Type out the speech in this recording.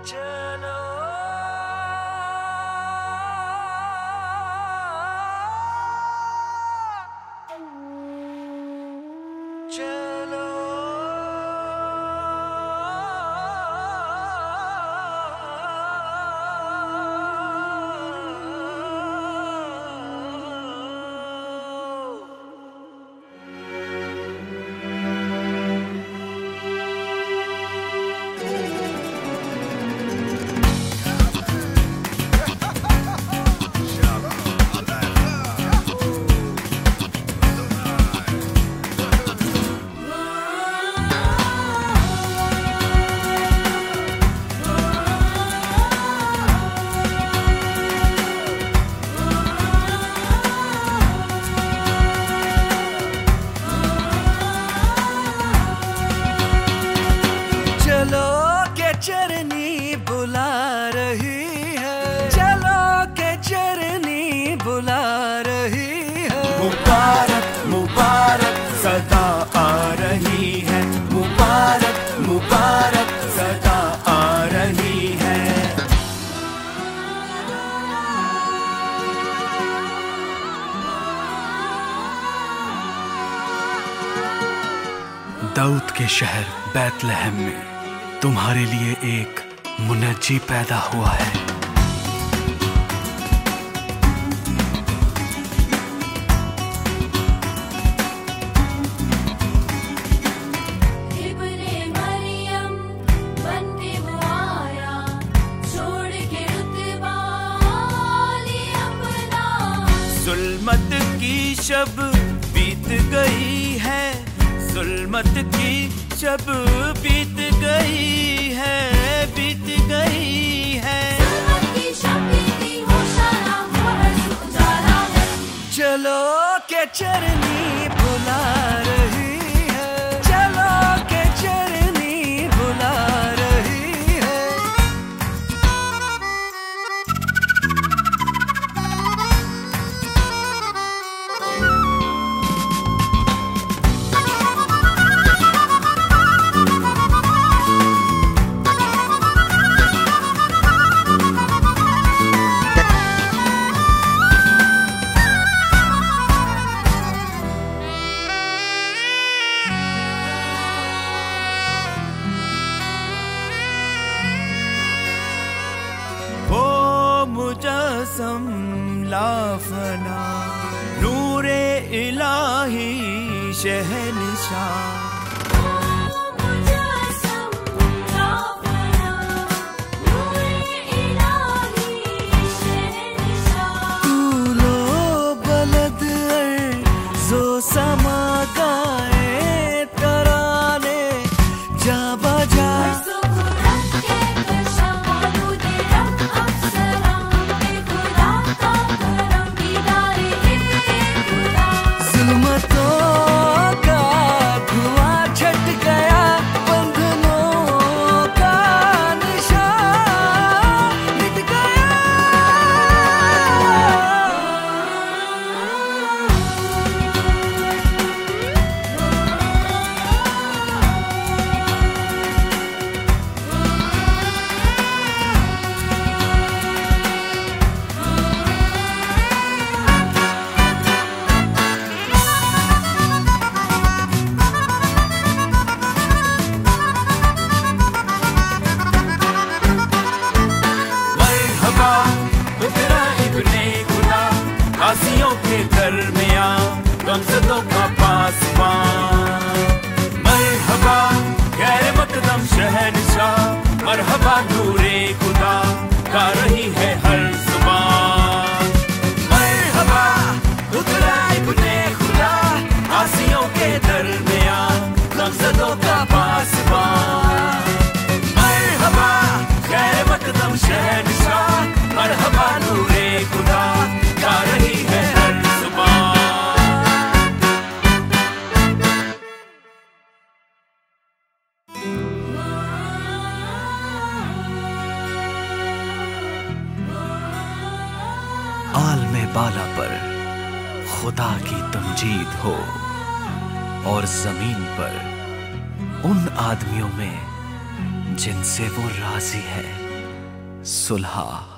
चलो चलो चलो के चरनी बुला रही है, चलो के चरनी बुला रही है। मुबारक मुबारक सदा आ रही है, मुबारक मुबारक सदा आ रही है। दाऊद के शहर बैतलहम में तुम्हारे लिए एक मुनज्जी पैदा हुआ है। इब्ने मरियम बनके वो आया, छोड़ के रुतबा आली अपना। जुल्मत की शब बीत गई है, जुल्मत की शब बीत गई है, बीत गई है। जुल्मत की शब बीती होशाना हो अर्ज़ उजाला है। चलो के चरनी बुला रही है, चलो के चरनी बुला रही है। मुजस्सम लाफना नूरे इलाही शहनशाह। समा गाए तराने जा बजा। जुल्मतों का धुआं छट गया, बंधनों का निशान मिट गया। आसियों के दरमियां गमज़दों का पासबान। मरहबा गैर मक़दम शहनशाह, मरहबा नूरे खुदा गा रही है हर ज़ुबान। मरहबा उतरा इब्ने खुदा, आसियों के दरमियां गमज़दों का पासबान। मरहबा गैर मक़दम शहनशाह, मरहबा नूरे खुदा गा रही है हर ज़ुबान। आलमे बाला पर खुदा की तमजीद हो, और जमीन पर उन आदमियों में जिनसे वो राजी है। सुलह।